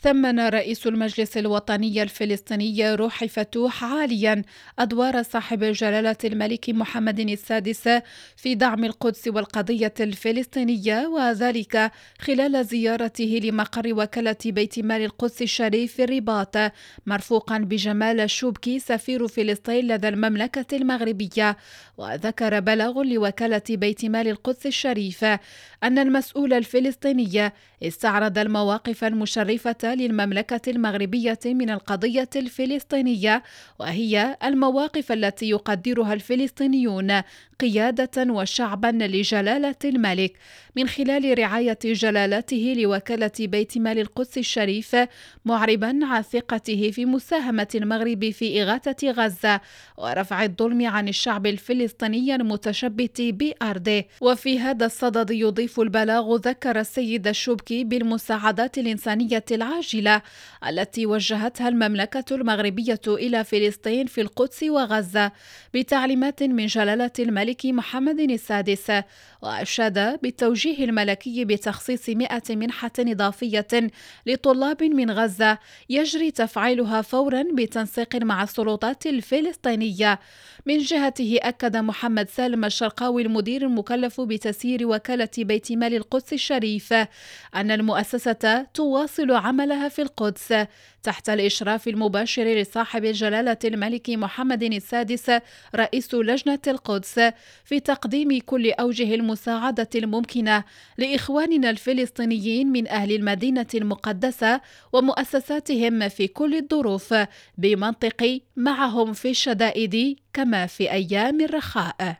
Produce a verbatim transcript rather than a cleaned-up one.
ثمن رئيس المجلس الوطني الفلسطيني روحي فتوح عاليا أدوار صاحب جلالة الملك محمد السادس في دعم القدس والقضية الفلسطينية، وذلك خلال زيارته لمقر وكالة بيت مال القدس الشريف في الرباط، مرفوقا بجمال الشوبكي سفير فلسطين لدى المملكة المغربية. وذكر بلاغ لوكالة بيت مال القدس الشريف أن المسؤول الفلسطيني استعرض المواقف المشرفة للمملكة المغربية من القضية الفلسطينية، وهي المواقف التي يقدرها الفلسطينيون قيادة وشعبا لجلالة الملك، من خلال رعاية جلالته لوكالة بيت مال القدس الشريف، معربا عن ثقته في مساهمة المغرب في إغاثة غزة ورفع الظلم عن الشعب الفلسطيني المتشبت بأرضه. وفي هذا الصدد يضيف البلاغ ذكر السيد الشوبكي بالمساعدات الإنسانية العاجلة التي وجهتها المملكة المغربية إلى فلسطين في القدس وغزة بتعليمات من جلالة الملك محمد السادس، وأشاد بالتوجيه الملكي بتخصيص مئة منحة إضافية لطلاب من غزة يجري تفعيلها فورا بتنسيق مع السلطات الفلسطينية. من جهته أكد محمد سالم الشرقاوي المدير المكلف بتسيير وكالة بيت مال القدس الشريف أن المؤسسة تواصل عملها في القدس تحت الإشراف المباشر لصاحب جلالة الملك محمد السادس رئيس لجنة القدس، في تقديم كل أوجه المساعدة الممكنة لإخواننا الفلسطينيين من أهل المدينة المقدسة ومؤسساتهم في كل الظروف، بمنطق معهم في الشدائد كما في أيام الرخاء.